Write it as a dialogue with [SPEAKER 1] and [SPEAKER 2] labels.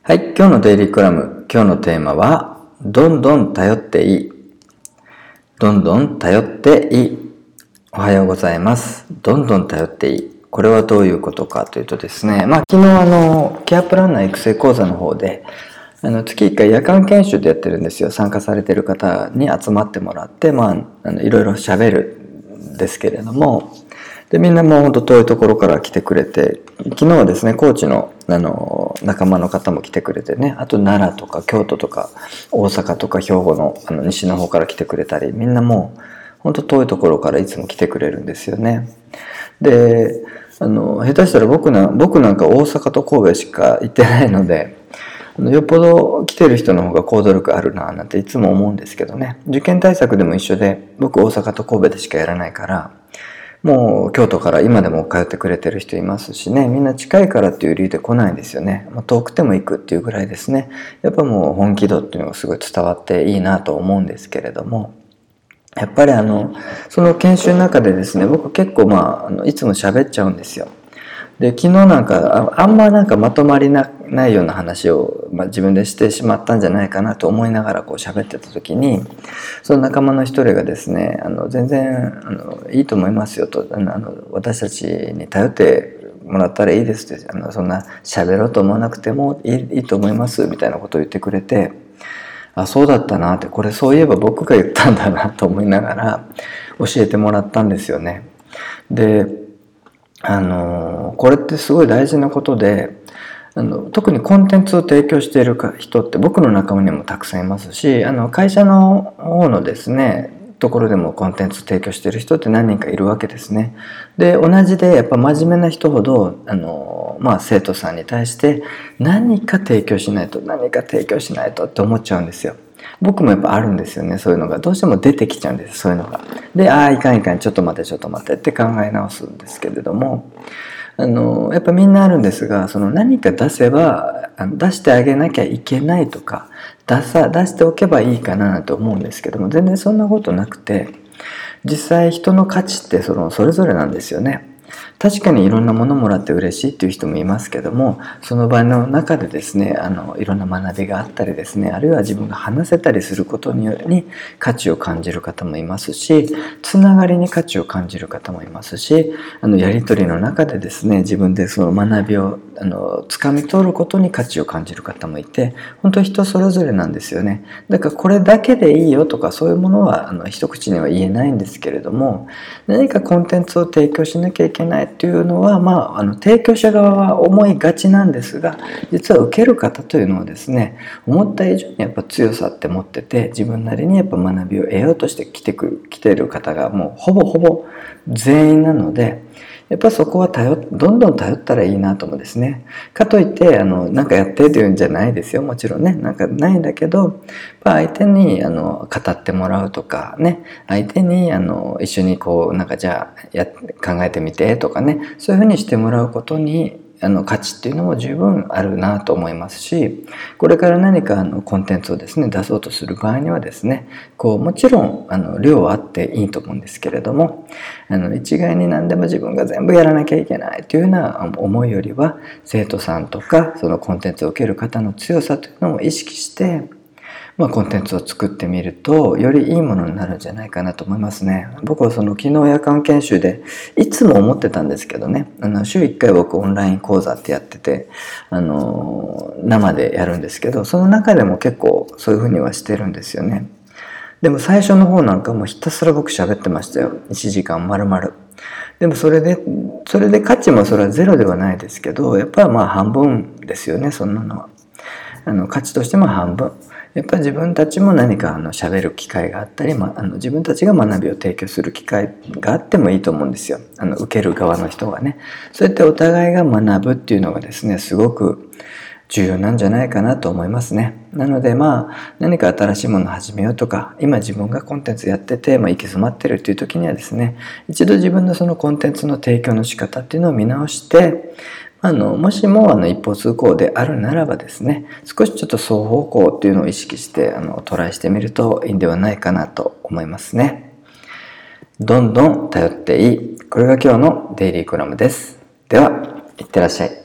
[SPEAKER 1] はい、今日のデイリーコラム、今日のテーマは、どんどん頼っていい。どんどん頼っていい。おはようございます。どんどん頼っていい。これはどういうことかというとですね、昨日ケアプランナー育成講座の方で、月1回夜間研修でやってるんですよ。参加されている方に集まってもらって、いろいろ喋るんですけれども、で、みんなもうほんと遠いところから来てくれて、昨日はですね、高知の、仲間の方も来てくれてね、あと奈良とか京都とか大阪とか兵庫の、西の方から来てくれたり、みんなもうほんと遠いところからいつも来てくれるんですよね。で、下手したら僕なんか大阪と神戸しか行ってないので、よっぽど来てる人の方が行動力あるななんていつも思うんですけどね。受験対策でも一緒で、僕大阪と神戸でしかやらないから、もう京都から今でも通ってくれてる人いますしね、みんな近いからっていう理由で来ないんですよね。遠くても行くっていうぐらいですね。やっぱもう本気度っていうのがすごい伝わっていいなと思うんですけれども、やっぱりその研修の中でですね、僕結構いつも喋っちゃうんですよ。で、昨日なんかあんままとまりないような話を、自分でしてしまったんじゃないかなと思いながらこう喋ってた時に、その仲間の一人がですね、全然いいと思いますよと、私たちに頼ってもらったらいいですって、そんな喋ろうと思わなくてもいいと思いますみたいなことを言ってくれて、あ、そうだったなって、これそういえば僕が言ったんだなと思いながら教えてもらったんですよね。で、これってすごい大事なことで、特にコンテンツを提供している人って僕の仲間にもたくさんいますし、会社の方のですね、ところでもコンテンツ提供している人って何人かいるわけですね。で、同じでやっぱ真面目な人ほど、生徒さんに対して何か提供しないとって思っちゃうんですよ。僕もやっぱあるんですよね、そういうのが。どうしても出てきちゃうんです、そういうのが。で、いかん、ちょっと待ってって考え直すんですけれども、やっぱみんなあるんですが、その何か出せば、出してあげなきゃいけないとか、出しておけばいいかなと思うんですけども、全然そんなことなくて、実際人の価値ってそれぞれなんですよね。確かにいろんなものもらって嬉しいっていう人もいますけども、その場の中でですね、いろんな学びがあったりですね、あるいは自分が話せたりすることに価値を感じる方もいますし、つながりに価値を感じる方もいますし、やり取りの中でですね、自分でその学びを掴み取ることに価値を感じる方もいて、本当に人それぞれなんですよね。だからこれだけでいいよとかそういうものは一口には言えないんですけれども、何かコンテンツを提供しなきゃいけないっていうのは、提供者側は思いがちなんですが、実は受ける方というのはですね、思った以上にやっぱ強さって持ってて、自分なりにやっぱ学びを得ようとして来ている方がもうほぼ全員なので、やっぱそこはどんどん頼ったらいいなと思うんですね。かといって、なんかやってというんじゃないですよ。もちろんね。なんかないんだけど、相手に、語ってもらうとかね。相手に、一緒にじゃあ、考えてみてとかね。そういうふうにしてもらうことに、価値っていうのも十分あるなと思いますし、これから何かコンテンツをですね、出そうとする場合にはですね、もちろん量はあっていいと思うんですけれども、一概に何でも自分が全部やらなきゃいけないというような思いよりは、生徒さんとかそのコンテンツを受ける方の強さというのを意識して、コンテンツを作ってみるとよりいいものになるんじゃないかなと思いますね。僕は昨日夜間研修でいつも思ってたんですけどね、週1回僕オンライン講座ってやってて、生でやるんですけど、その中でも結構そういうふうにはしてるんですよね。でも最初の方なんかもうひたすら僕喋ってましたよ。1時間丸々。でもそれで価値もそれはゼロではないですけど、やっぱり半分ですよね、そんなのは。価値としても半分。やっぱり自分たちも何か喋る機会があったり、自分たちが学びを提供する機会があってもいいと思うんですよ。受ける側の人がね。そうやってお互いが学ぶっていうのがですね、すごく重要なんじゃないかなと思いますね。なので何か新しいものを始めようとか、今自分がコンテンツやってて、行き詰まってるっていう時にはですね、一度自分のそのコンテンツの提供の仕方っていうのを見直して、もしも一方通行であるならばですね、少しちょっと双方向っていうのを意識してトライしてみるといいんではないかなと思いますね。どんどん頼っていい。これが今日のデイリーコラムです。では、いってらっしゃい。